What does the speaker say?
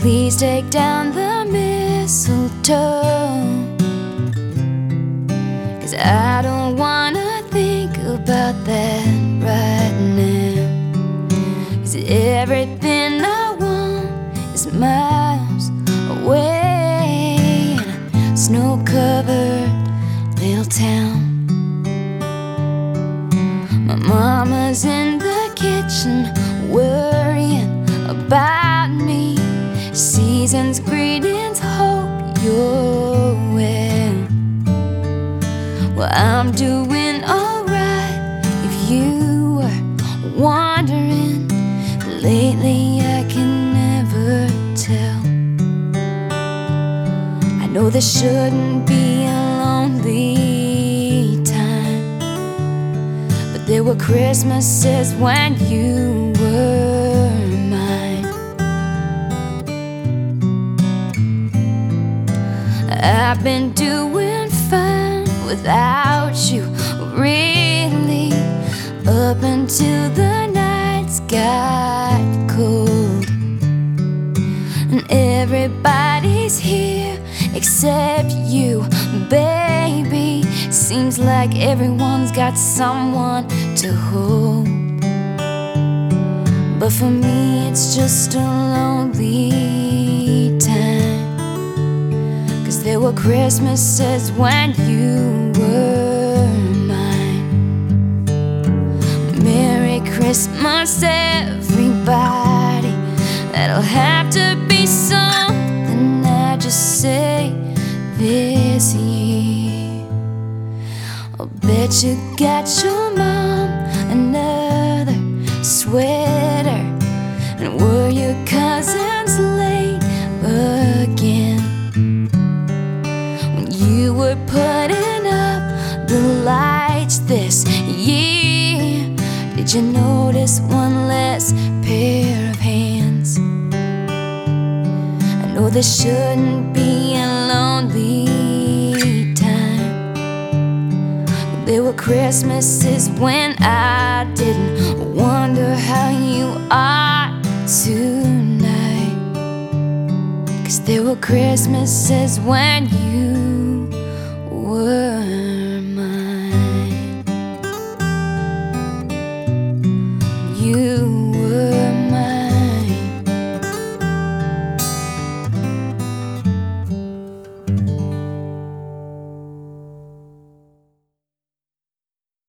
Please take down the mistletoe, 'cause I don't wanna think about that right now. 'Cause everything I want is miles away in a snow-covered little town. My mama's in the kitchen worrying about me. Season's greetings, hope you're well. Well, I'm doing alright if you were wondering. Lately I can never tell. I know this shouldn't be a lonely time, but there were Christmases when you were mine. I've been doing fine without you, really, up until the nights got cold. And everybody's here except you, baby. Seems like everyone's got someone to hold, but for me it's just a lonely time. 'Cause there were Christmases when you were mine. Merry Christmas, everybody. That'll have to be something I just say this year. I'll bet you got your mom another sweater. And were your cousins late again when you were putting up the lights this year? Did you notice one less pair of hands? I know this shouldn't be a lonely time, but there were Christmases when I didn't wonder how you are tonight. 'Cause there were Christmases when you were